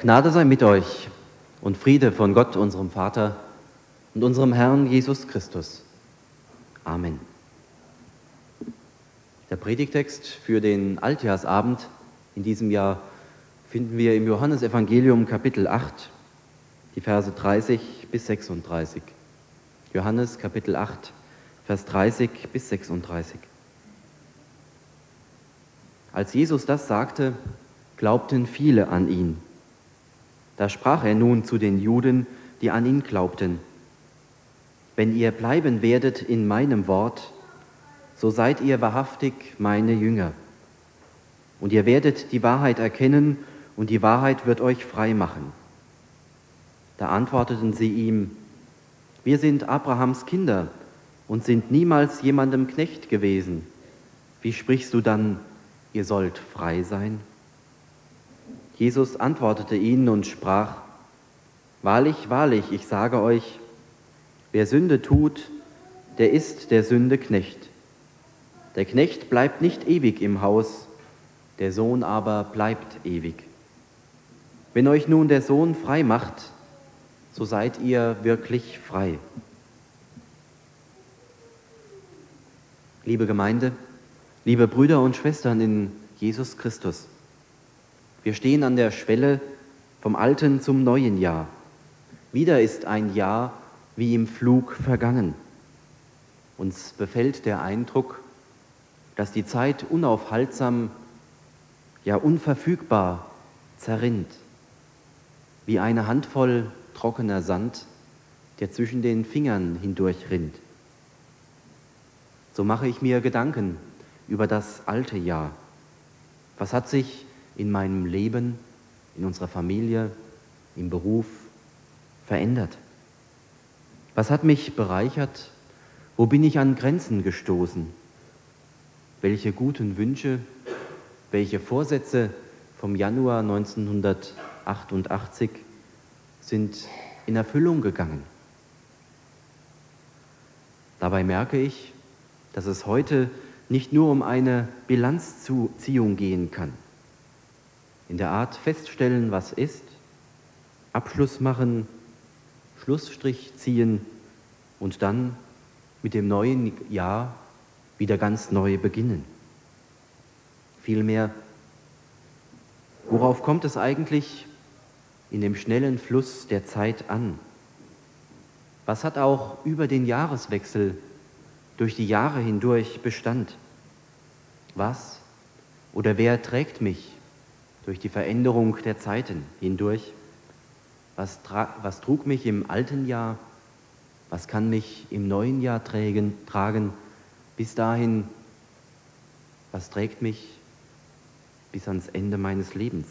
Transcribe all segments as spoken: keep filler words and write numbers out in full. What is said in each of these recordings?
Gnade sei mit euch und Friede von Gott, unserem Vater und unserem Herrn Jesus Christus. Amen. Der Predigtext für den Altjahrsabend in diesem Jahr finden wir im Johannesevangelium Kapitel acht, die Verse dreißig bis sechsunddreißig. Johannes Kapitel acht, Vers dreißig bis sechsunddreißig. Als Jesus das sagte, glaubten viele an ihn. Da sprach er nun zu den Juden, die an ihn glaubten: Wenn ihr bleiben werdet in meinem Wort, so seid ihr wahrhaftig meine Jünger. Und ihr werdet die Wahrheit erkennen, und die Wahrheit wird euch frei machen. Da antworteten sie ihm: Wir sind Abrahams Kinder und sind niemals jemandem Knecht gewesen. Wie sprichst du dann, ihr sollt frei sein? Jesus antwortete ihnen und sprach: Wahrlich, wahrlich, ich sage euch, wer Sünde tut, der ist der Sünde Knecht. Der Knecht bleibt nicht ewig im Haus, der Sohn aber bleibt ewig. Wenn euch nun der Sohn frei macht, so seid ihr wirklich frei. Liebe Gemeinde, liebe Brüder und Schwestern in Jesus Christus, wir stehen an der Schwelle vom alten zum neuen Jahr. Wieder ist ein Jahr wie im Flug vergangen. Uns befällt der Eindruck, dass die Zeit unaufhaltsam, ja unverfügbar zerrinnt, wie eine Handvoll trockener Sand, der zwischen den Fingern hindurch rinnt. So mache ich mir Gedanken über das alte Jahr. Was hat sich in meinem Leben, in unserer Familie, im Beruf verändert? Was hat mich bereichert? Wo bin ich an Grenzen gestoßen? Welche guten Wünsche, welche Vorsätze vom Januar neunzehnhundertachtundachtzig sind in Erfüllung gegangen? Dabei merke ich, dass es heute nicht nur um eine Bilanzziehung gehen kann. In der Art feststellen, was ist, Abschluss machen, Schlussstrich ziehen und dann mit dem neuen Jahr wieder ganz neu beginnen. Vielmehr, worauf kommt es eigentlich in dem schnellen Fluss der Zeit an? Was hat auch über den Jahreswechsel durch die Jahre hindurch Bestand? Was oder wer trägt mich durch die Veränderung der Zeiten hindurch? Was, tra- was trug mich im alten Jahr? Was kann mich im neuen Jahr trägen, tragen? Bis dahin, was trägt mich bis ans Ende meines Lebens?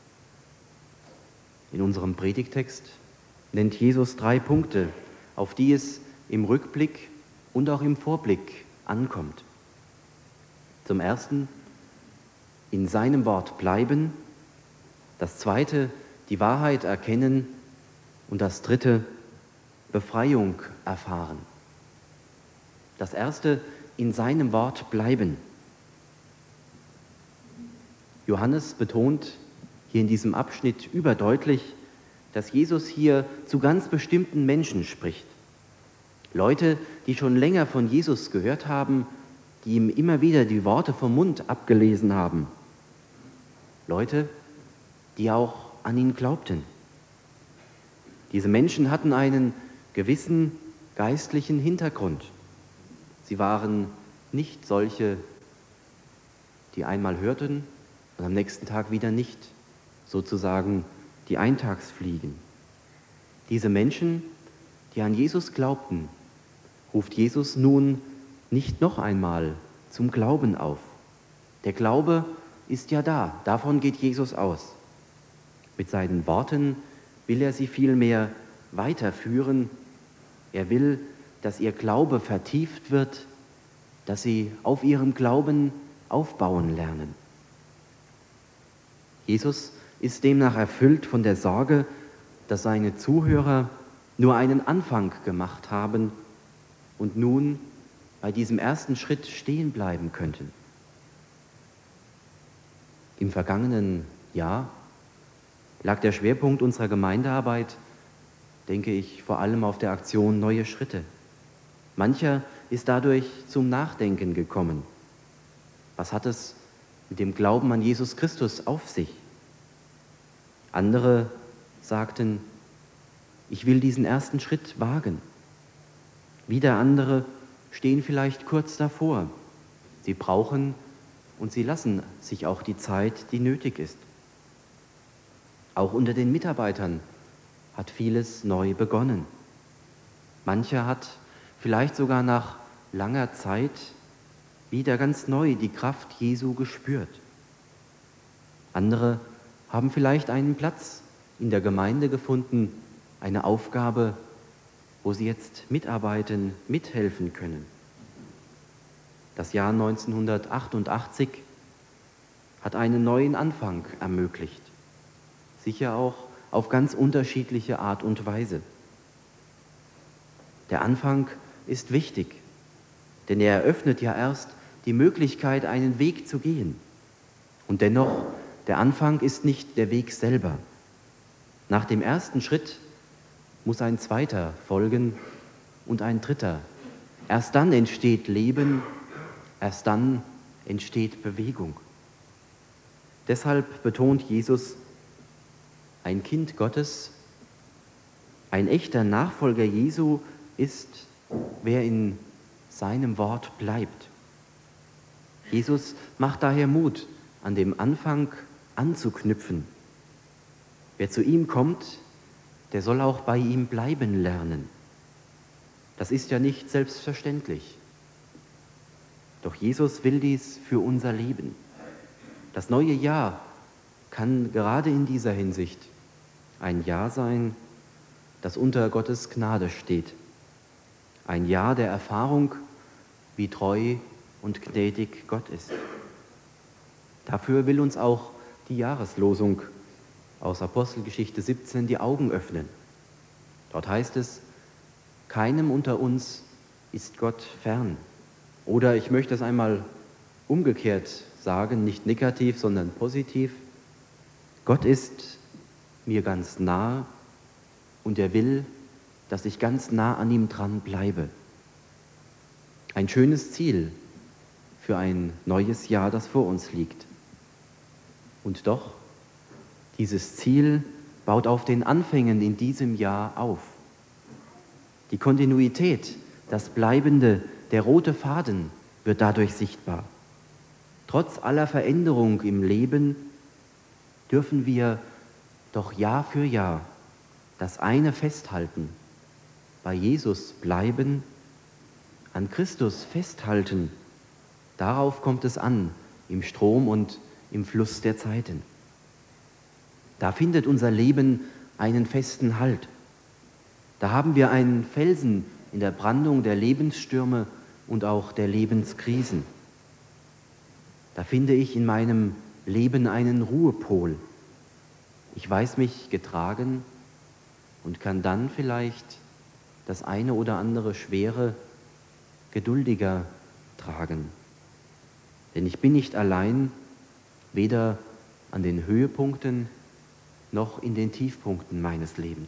In unserem Predigtext nennt Jesus drei Punkte, auf die es im Rückblick und auch im Vorblick ankommt. Zum ersten, in seinem Wort bleiben. Das zweite, die Wahrheit erkennen. Und das dritte, Befreiung erfahren. Das erste, in seinem Wort bleiben. Johannes betont hier in diesem Abschnitt überdeutlich, dass Jesus hier zu ganz bestimmten Menschen spricht. Leute, die schon länger von Jesus gehört haben, die ihm immer wieder die Worte vom Mund abgelesen haben. Leute, die auch an ihn glaubten. Diese Menschen hatten einen gewissen geistlichen Hintergrund. Sie waren nicht solche, die einmal hörten und am nächsten Tag wieder nicht, sozusagen die Eintagsfliegen. Diese Menschen, die an Jesus glaubten, ruft Jesus nun nicht noch einmal zum Glauben auf. Der Glaube ist ja da, davon geht Jesus aus. Mit seinen Worten will er sie vielmehr weiterführen. Er will, dass ihr Glaube vertieft wird, dass sie auf ihrem Glauben aufbauen lernen. Jesus ist demnach erfüllt von der Sorge, dass seine Zuhörer nur einen Anfang gemacht haben und nun bei diesem ersten Schritt stehen bleiben könnten. Im vergangenen Jahr lag der Schwerpunkt unserer Gemeindearbeit, denke ich, vor allem auf der Aktion Neue Schritte. Mancher ist dadurch zum Nachdenken gekommen. Was hat es mit dem Glauben an Jesus Christus auf sich? Andere sagten, ich will diesen ersten Schritt wagen. Wieder andere stehen vielleicht kurz davor. Sie brauchen und sie lassen sich auch die Zeit, die nötig ist. Auch unter den Mitarbeitern hat vieles neu begonnen. Mancher hat vielleicht sogar nach langer Zeit wieder ganz neu die Kraft Jesu gespürt. Andere haben vielleicht einen Platz in der Gemeinde gefunden, eine Aufgabe, wo sie jetzt mitarbeiten, mithelfen können. Das Jahr neunzehnhundertachtundachtzig hat einen neuen Anfang ermöglicht, sicher auch auf ganz unterschiedliche Art und Weise. Der Anfang ist wichtig, denn er eröffnet ja erst die Möglichkeit, einen Weg zu gehen. Und dennoch, der Anfang ist nicht der Weg selber. Nach dem ersten Schritt muss ein zweiter folgen und ein dritter. Erst dann entsteht Leben, erst dann entsteht Bewegung. Deshalb betont Jesus, ein Kind Gottes, ein echter Nachfolger Jesu ist, wer in seinem Wort bleibt. Jesus macht daher Mut, an dem Anfang anzuknüpfen. Wer zu ihm kommt, der soll auch bei ihm bleiben lernen. Das ist ja nicht selbstverständlich. Doch Jesus will dies für unser Leben. Das neue Jahr kann gerade in dieser Hinsicht ein Jahr sein, das unter Gottes Gnade steht. Ein Jahr der Erfahrung, wie treu und gnädig Gott ist. Dafür will uns auch die Jahreslosung aus Apostelgeschichte siebzehn die Augen öffnen. Dort heißt es, keinem unter uns ist Gott fern. Oder ich möchte es einmal umgekehrt sagen, nicht negativ, sondern positiv. Gott ist mir ganz nah und er will, dass ich ganz nah an ihm dran bleibe. Ein schönes Ziel für ein neues Jahr, das vor uns liegt. Und doch, dieses Ziel baut auf den Anfängen in diesem Jahr auf. Die Kontinuität, das Bleibende, der rote Faden wird dadurch sichtbar. Trotz aller Veränderung im Leben dürfen wir doch Jahr für Jahr das eine festhalten, bei Jesus bleiben, an Christus festhalten. Darauf kommt es an, im Strom und im Fluss der Zeiten. Da findet unser Leben einen festen Halt. Da haben wir einen Felsen in der Brandung der Lebensstürme und auch der Lebenskrisen. Da finde ich in meinem Leben einen Ruhepol. Ich weiß mich getragen und kann dann vielleicht das eine oder andere Schwere geduldiger tragen. Denn ich bin nicht allein, weder an den Höhepunkten noch in den Tiefpunkten meines Lebens.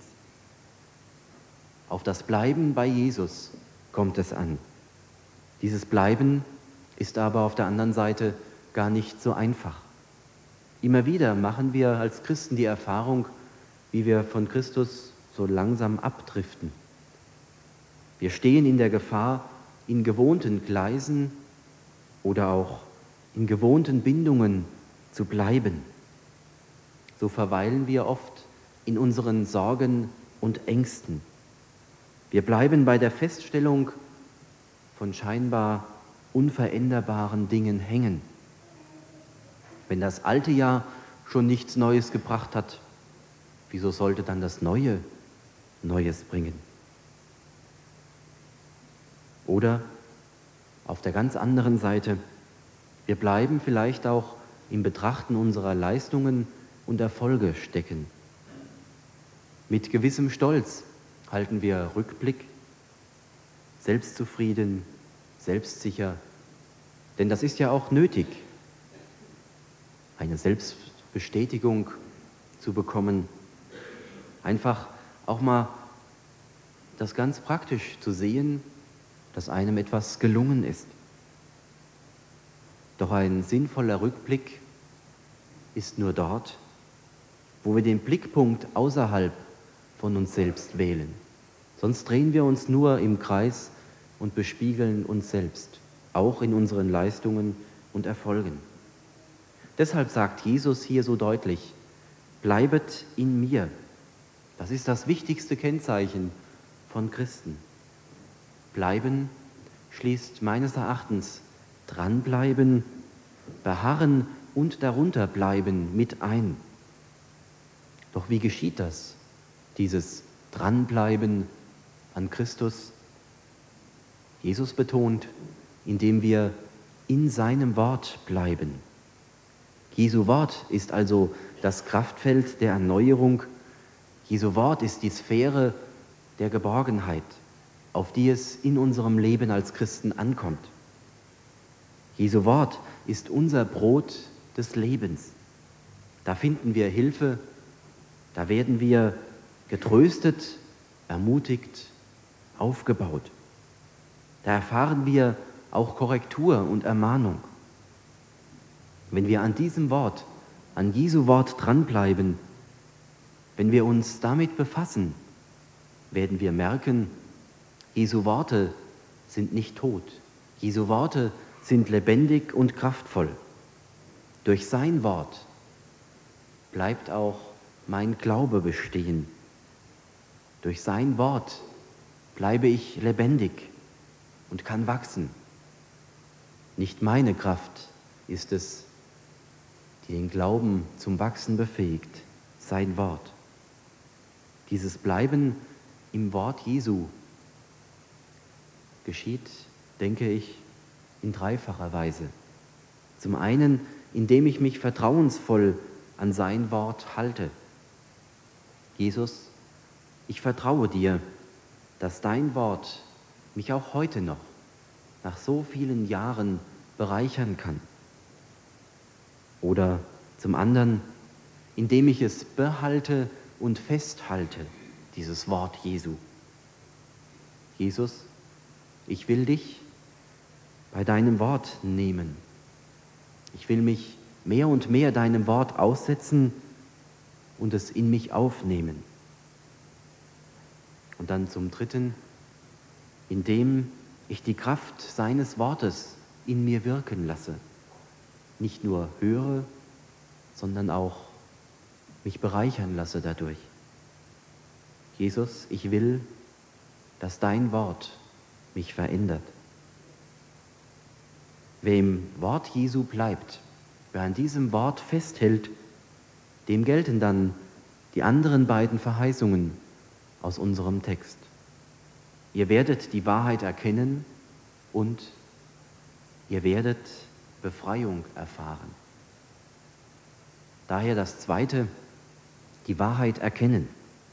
Auf das Bleiben bei Jesus kommt es an. Dieses Bleiben ist aber auf der anderen Seite gar nicht so einfach. Immer wieder machen wir als Christen die Erfahrung, wie wir von Christus so langsam abdriften. Wir stehen in der Gefahr, in gewohnten Gleisen oder auch in gewohnten Bindungen zu bleiben. So verweilen wir oft in unseren Sorgen und Ängsten. Wir bleiben bei der Feststellung von scheinbar unveränderbaren Dingen hängen. Wenn das alte Jahr schon nichts Neues gebracht hat, wieso sollte dann das Neue Neues bringen? Oder auf der ganz anderen Seite, wir bleiben vielleicht auch im Betrachten unserer Leistungen und Erfolge stecken. Mit gewissem Stolz halten wir Rückblick, selbstzufrieden, selbstsicher, denn das ist ja auch nötig, eine Selbstbestätigung zu bekommen. Einfach auch mal das ganz praktisch zu sehen, dass einem etwas gelungen ist. Doch ein sinnvoller Rückblick ist nur dort, wo wir den Blickpunkt außerhalb von uns selbst wählen. Sonst drehen wir uns nur im Kreis und bespiegeln uns selbst, auch in unseren Leistungen und Erfolgen. Deshalb sagt Jesus hier so deutlich: Bleibet in mir. Das ist das wichtigste Kennzeichen von Christen. Bleiben schließt meines Erachtens dranbleiben, beharren und darunter bleiben mit ein. Doch wie geschieht das, dieses Dranbleiben an Christus? Jesus betont, indem wir in seinem Wort bleiben. Jesu Wort ist also das Kraftfeld der Erneuerung. Jesu Wort ist die Sphäre der Geborgenheit, auf die es in unserem Leben als Christen ankommt. Jesu Wort ist unser Brot des Lebens. Da finden wir Hilfe, da werden wir getröstet, ermutigt, aufgebaut. Da erfahren wir auch Korrektur und Ermahnung. Wenn wir an diesem Wort, an Jesu Wort dranbleiben, wenn wir uns damit befassen, werden wir merken, Jesu Worte sind nicht tot. Jesu Worte sind lebendig und kraftvoll. Durch sein Wort bleibt auch mein Glaube bestehen. Durch sein Wort bleibe ich lebendig und kann wachsen. Nicht meine Kraft ist es, die den Glauben zum Wachsen befähigt, sein Wort. Dieses Bleiben im Wort Jesu geschieht, denke ich, in dreifacher Weise. Zum einen, indem ich mich vertrauensvoll an sein Wort halte. Jesus, ich vertraue dir, dass dein Wort mich auch heute noch, nach so vielen Jahren, bereichern kann. Oder zum anderen, indem ich es behalte und festhalte, dieses Wort Jesu. Jesus, ich will dich bei deinem Wort nehmen. Ich will mich mehr und mehr deinem Wort aussetzen und es in mich aufnehmen. Und dann zum Dritten, indem ich die Kraft seines Wortes in mir wirken lasse. Nicht nur höre, sondern auch mich bereichern lasse dadurch. Jesus, ich will, dass dein Wort mich verändert. Wer im Wort Jesu bleibt, wer an diesem Wort festhält, dem gelten dann die anderen beiden Verheißungen aus unserem Text. Ihr werdet die Wahrheit erkennen und ihr werdet Befreiung erfahren. Daher das Zweite, die Wahrheit erkennen.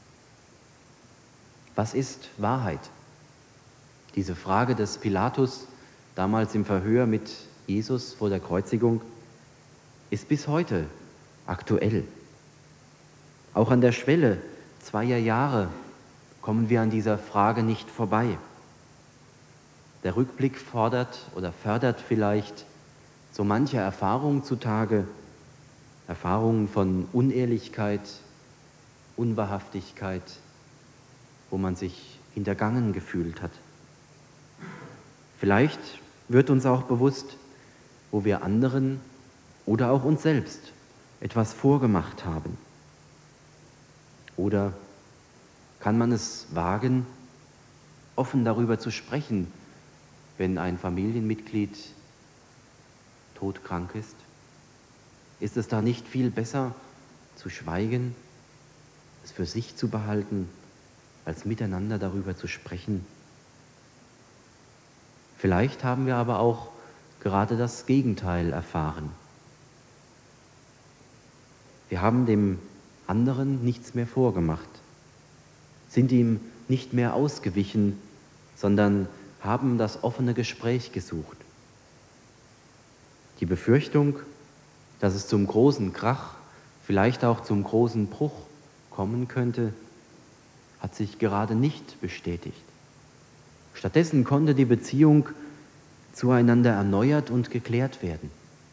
Was ist Wahrheit? Diese Frage des Pilatus, damals im Verhör mit Jesus vor der Kreuzigung, ist bis heute aktuell. Auch an der Schwelle zweier Jahre kommen wir an dieser Frage nicht vorbei. Der Rückblick fordert oder fördert vielleicht so manche Erfahrung zutage, Erfahrungen von Unehrlichkeit, Unwahrhaftigkeit, wo man sich hintergangen gefühlt hat. Vielleicht wird uns auch bewusst, wo wir anderen oder auch uns selbst etwas vorgemacht haben. Oder kann man es wagen, offen darüber zu sprechen, wenn ein Familienmitglied todkrank ist? Ist es da nicht viel besser zu schweigen, es für sich zu behalten, als miteinander darüber zu sprechen? Vielleicht haben wir aber auch gerade das Gegenteil erfahren. Wir haben dem anderen nichts mehr vorgemacht, sind ihm nicht mehr ausgewichen, sondern haben das offene Gespräch gesucht. Die Befürchtung, dass es zum großen Krach vielleicht auch zum großen Bruch kommen könnte, hat sich gerade nicht bestätigt. Stattdessen konnte die Beziehung zueinander erneuert und geklärt werden.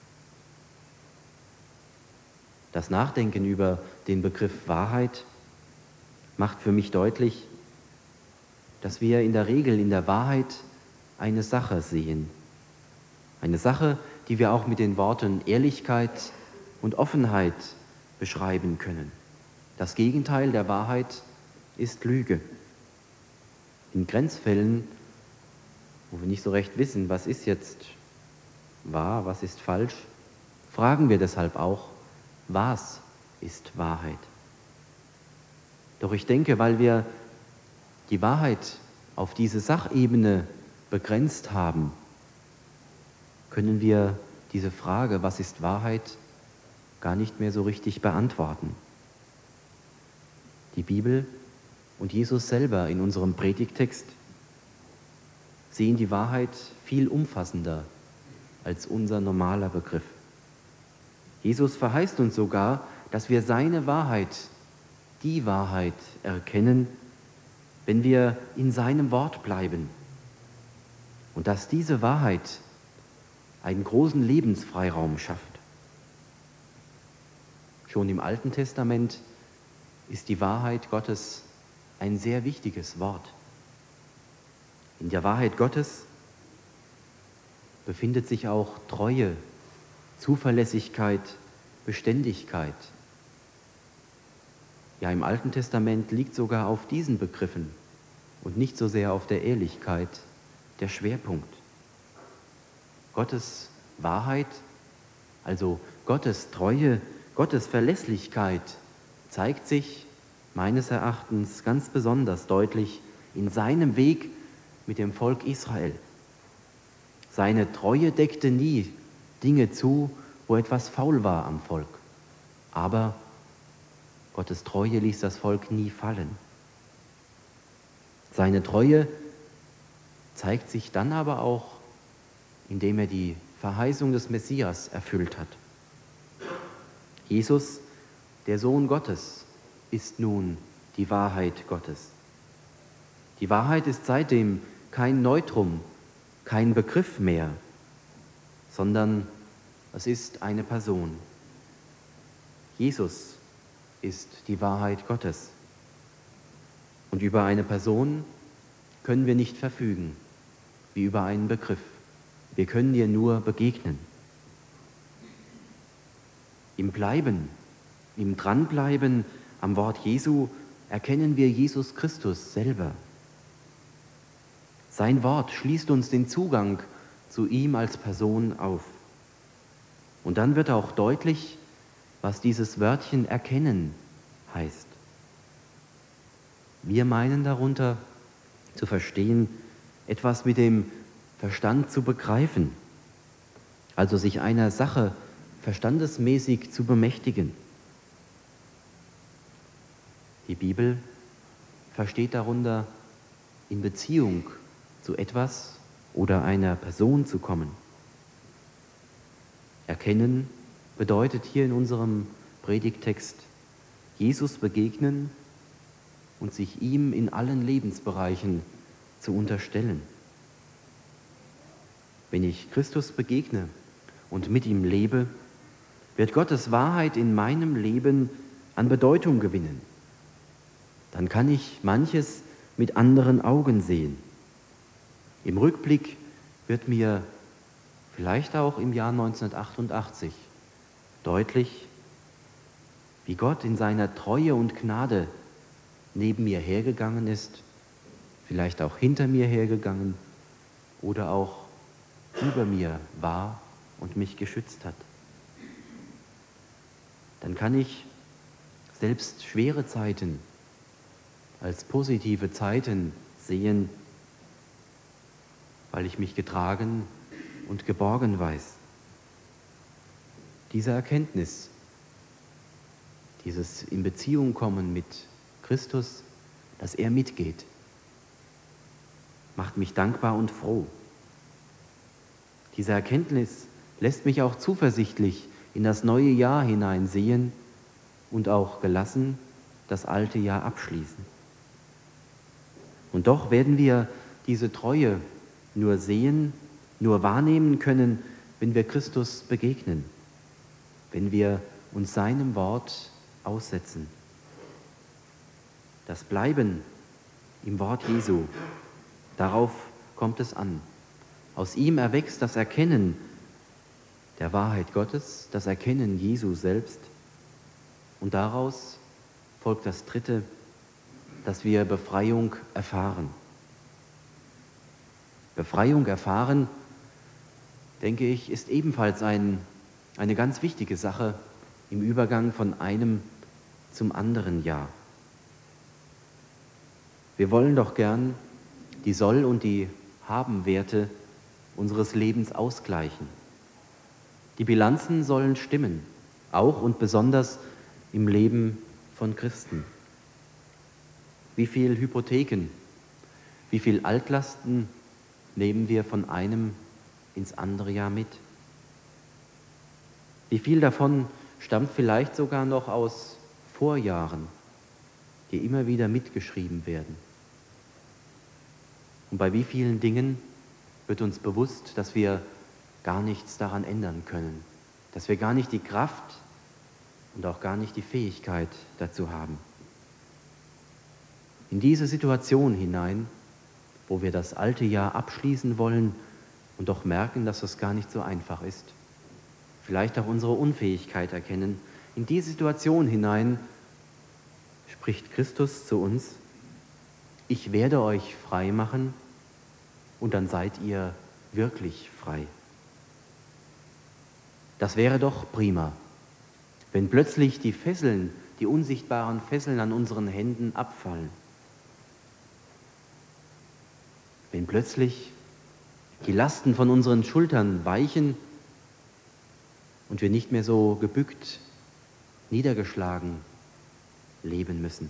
Das Nachdenken über den Begriff Wahrheit macht für mich deutlich, dass wir in der Regel in der Wahrheit eine Sache sehen. Eine Sache, die wir auch mit den Worten Ehrlichkeit und Offenheit beschreiben können. Das Gegenteil der Wahrheit ist Lüge. In Grenzfällen, wo wir nicht so recht wissen, was ist jetzt wahr, was ist falsch, fragen wir deshalb auch, was ist Wahrheit? Doch ich denke, weil wir die Wahrheit auf diese Sachebene begrenzt haben, können wir diese Frage, was ist Wahrheit, gar nicht mehr so richtig beantworten. Die Bibel und Jesus selber in unserem Predigttext sehen die Wahrheit viel umfassender als unser normaler Begriff. Jesus verheißt uns sogar, dass wir seine Wahrheit, die Wahrheit erkennen, wenn wir in seinem Wort bleiben. Und dass diese Wahrheit einen großen Lebensfreiraum schafft. Schon im Alten Testament ist die Wahrheit Gottes ein sehr wichtiges Wort. In der Wahrheit Gottes befindet sich auch Treue, Zuverlässigkeit, Beständigkeit. Ja, im Alten Testament liegt sogar auf diesen Begriffen und nicht so sehr auf der Ehrlichkeit der Schwerpunkt. Gottes Wahrheit, also Gottes Treue, Gottes Verlässlichkeit zeigt sich meines Erachtens ganz besonders deutlich in seinem Weg mit dem Volk Israel. Seine Treue deckte nie Dinge zu, wo etwas faul war am Volk. Aber Gottes Treue ließ das Volk nie fallen. Seine Treue zeigt sich dann aber auch, indem er die Verheißung des Messias erfüllt hat. Jesus, der Sohn Gottes, ist nun die Wahrheit Gottes. Die Wahrheit ist seitdem kein Neutrum, kein Begriff mehr, sondern es ist eine Person. Jesus ist die Wahrheit Gottes. Und über eine Person können wir nicht verfügen, wie über einen Begriff. Wir können ihr nur begegnen. Im Bleiben, im Dranbleiben am Wort Jesu erkennen wir Jesus Christus selber. Sein Wort schließt uns den Zugang zu ihm als Person auf. Und dann wird auch deutlich, was dieses Wörtchen erkennen heißt. Wir meinen darunter zu verstehen, etwas mit dem Verstand zu begreifen, also sich einer Sache verstandesmäßig zu bemächtigen. Die Bibel versteht darunter, in Beziehung zu etwas oder einer Person zu kommen. Erkennen bedeutet hier in unserem Predigttext Jesus begegnen und sich ihm in allen Lebensbereichen zu unterstellen. Wenn ich Christus begegne und mit ihm lebe, wird Gottes Wahrheit in meinem Leben an Bedeutung gewinnen. Dann kann ich manches mit anderen Augen sehen. Im Rückblick wird mir vielleicht auch im Jahr neunzehnhundertachtundachtzig deutlich, wie Gott in seiner Treue und Gnade neben mir hergegangen ist, vielleicht auch hinter mir hergegangen oder auch über mir war und mich geschützt hat. Dann kann ich selbst schwere Zeiten als positive Zeiten sehen, weil ich mich getragen und geborgen weiß. Diese Erkenntnis, dieses in Beziehung kommen mit Christus, dass er mitgeht, macht mich dankbar und froh. Diese Erkenntnis lässt mich auch zuversichtlich in das neue Jahr hineinsehen, und auch gelassen das alte Jahr abschließen. Und doch werden wir diese Treue nur sehen, nur wahrnehmen können, wenn wir Christus begegnen, wenn wir uns seinem Wort aussetzen. Das Bleiben im Wort Jesu, darauf kommt es an. Aus ihm erwächst das Erkennen der Wahrheit Gottes, das Erkennen Jesu selbst. Und daraus folgt das Dritte, dass wir Befreiung erfahren. Befreiung erfahren, denke ich, ist ebenfalls ein, eine ganz wichtige Sache im Übergang von einem zum anderen Jahr. Wir wollen doch gern die Soll- und die Haben-Werte unseres Lebens ausgleichen. Die Bilanzen sollen stimmen, auch und besonders im Leben von Christen. Wie viel Hypotheken, wie viel Altlasten nehmen wir von einem ins andere Jahr mit? Wie viel davon stammt vielleicht sogar noch aus Vorjahren, die immer wieder mitgeschrieben werden? Und bei wie vielen Dingen wird uns bewusst, dass wir gar nichts daran ändern können, dass wir gar nicht die Kraft und auch gar nicht die Fähigkeit dazu haben. In diese Situation hinein, wo wir das alte Jahr abschließen wollen und doch merken, dass es gar nicht so einfach ist, vielleicht auch unsere Unfähigkeit erkennen, in diese Situation hinein spricht Christus zu uns: Ich werde euch frei machen und dann seid ihr wirklich frei. Das wäre doch prima, wenn plötzlich die Fesseln, die unsichtbaren Fesseln an unseren Händen abfallen. Wenn plötzlich die Lasten von unseren Schultern weichen und wir nicht mehr so gebückt, niedergeschlagen leben müssen.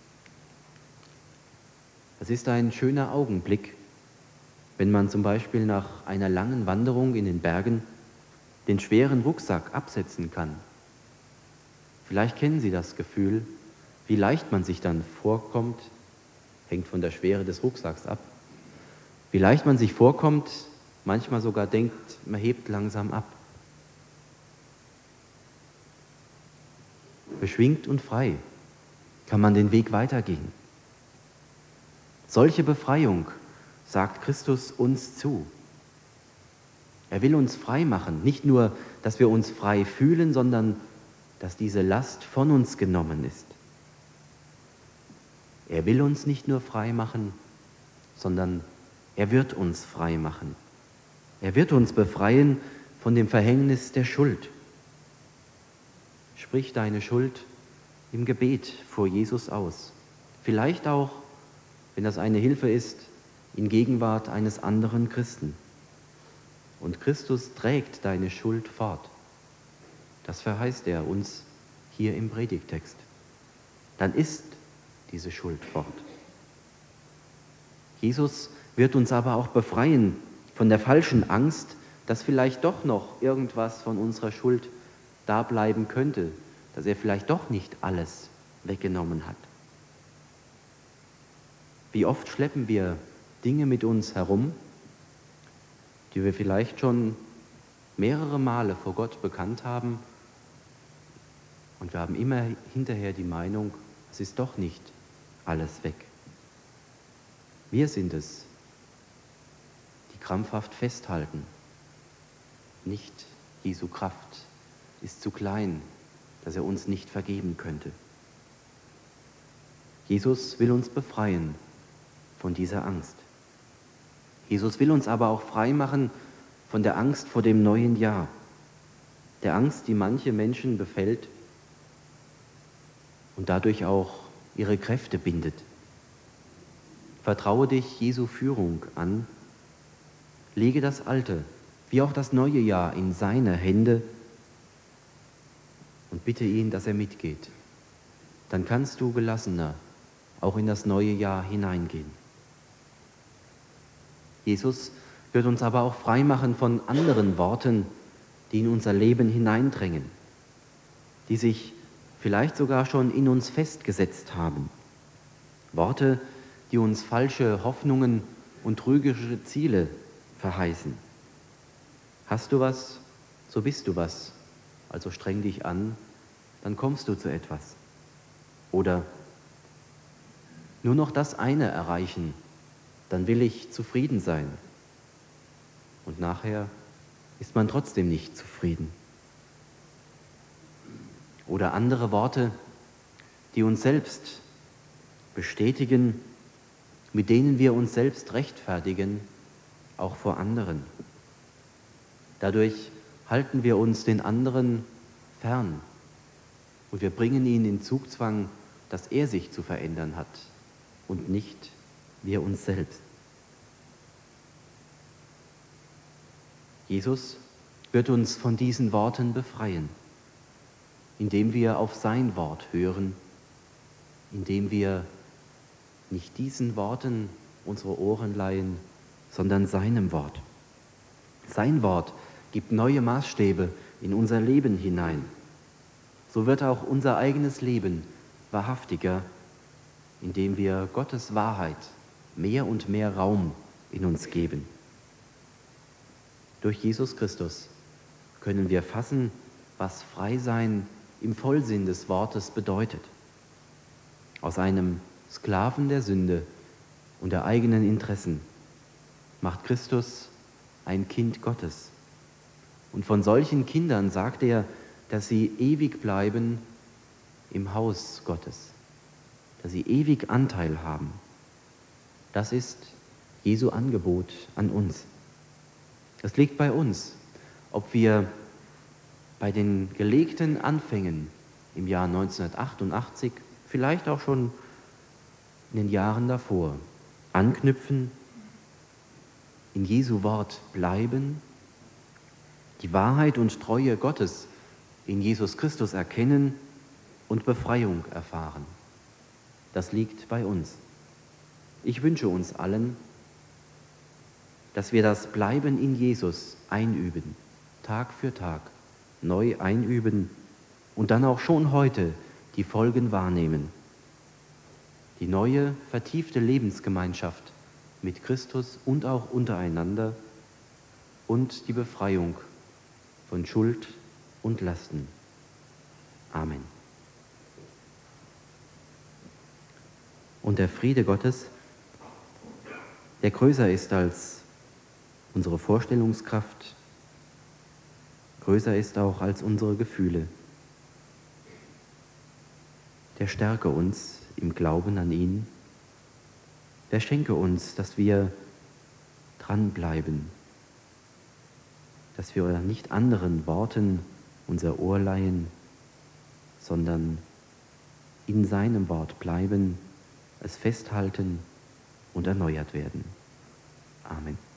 Es ist ein schöner Augenblick, wenn man zum Beispiel nach einer langen Wanderung in den Bergen den schweren Rucksack absetzen kann. Vielleicht kennen Sie das Gefühl, wie leicht man sich dann vorkommt, hängt von der Schwere des Rucksacks ab, wie leicht man sich vorkommt, manchmal sogar denkt, man hebt langsam ab. Beschwingt und frei kann man den Weg weitergehen. Solche Befreiung sagt Christus uns zu. Er will uns frei machen, nicht nur, dass wir uns frei fühlen, sondern dass diese Last von uns genommen ist. Er will uns nicht nur frei machen, sondern er wird uns frei machen. Er wird uns befreien von dem Verhängnis der Schuld. Sprich deine Schuld im Gebet vor Jesus aus. Vielleicht auch, wenn das eine Hilfe ist, in Gegenwart eines anderen Christen. Und Christus trägt deine Schuld fort. Das verheißt er uns hier im Predigtext. Dann ist diese Schuld fort. Jesus wird uns aber auch befreien von der falschen Angst, dass vielleicht doch noch irgendwas von unserer Schuld da bleiben könnte, dass er vielleicht doch nicht alles weggenommen hat. Wie oft schleppen wir Dinge mit uns herum, die wir vielleicht schon mehrere Male vor Gott bekannt haben, und wir haben immer hinterher die Meinung, es ist doch nicht alles weg. Wir sind es, die krampfhaft festhalten. Nicht Jesu Kraft ist zu klein, dass er uns nicht vergeben könnte. Jesus will uns befreien von dieser Angst. Jesus will uns aber auch frei machen von der Angst vor dem neuen Jahr, der Angst, die manche Menschen befällt und dadurch auch ihre Kräfte bindet. Vertraue dich Jesu Führung an, lege das alte wie auch das neue Jahr in seine Hände und bitte ihn, dass er mitgeht. Dann kannst du gelassener auch in das neue Jahr hineingehen. Jesus wird uns aber auch frei machen von anderen Worten, die in unser Leben hineindrängen, die sich vielleicht sogar schon in uns festgesetzt haben. Worte, die uns falsche Hoffnungen und trügerische Ziele verheißen. Hast du was, so bist du was, also streng dich an, dann kommst du zu etwas. Oder nur noch das eine erreichen, dann will ich zufrieden sein. Und nachher ist man trotzdem nicht zufrieden. Oder andere Worte, die uns selbst bestätigen, mit denen wir uns selbst rechtfertigen, auch vor anderen. Dadurch halten wir uns den anderen fern und wir bringen ihn in Zugzwang, dass er sich zu verändern hat und nicht wir uns selbst. Jesus wird uns von diesen Worten befreien, indem wir auf sein Wort hören, indem wir nicht diesen Worten unsere Ohren leihen, sondern seinem Wort. Sein Wort gibt neue Maßstäbe in unser Leben hinein. So wird auch unser eigenes Leben wahrhaftiger, indem wir Gottes Wahrheit mehr und mehr Raum in uns geben. Durch Jesus Christus können wir fassen, was Freisein im Vollsinn des Wortes bedeutet. Aus einem Sklaven der Sünde und der eigenen Interessen macht Christus ein Kind Gottes. Und von solchen Kindern sagt er, dass sie ewig bleiben im Haus Gottes, dass sie ewig Anteil haben. Das ist Jesu Angebot an uns. Es liegt bei uns, ob wir bei den gelegten Anfängen im Jahr neunzehnhundertachtundachtzig, vielleicht auch schon in den Jahren davor, anknüpfen, in Jesu Wort bleiben, die Wahrheit und Treue Gottes in Jesus Christus erkennen und Befreiung erfahren. Das liegt bei uns. Ich wünsche uns allen, dass wir das Bleiben in Jesus einüben, Tag für Tag, neu einüben und dann auch schon heute die Folgen wahrnehmen. Die neue, vertiefte Lebensgemeinschaft mit Christus und auch untereinander und die Befreiung von Schuld und Lasten. Amen. Und der Friede Gottes, der größer ist als unsere Vorstellungskraft, größer ist auch als unsere Gefühle, der stärke uns im Glauben an ihn, der schenke uns, dass wir dranbleiben, dass wir nicht anderen Worten unser Ohr leihen, sondern in seinem Wort bleiben, es festhalten und erneuert werden. Amen.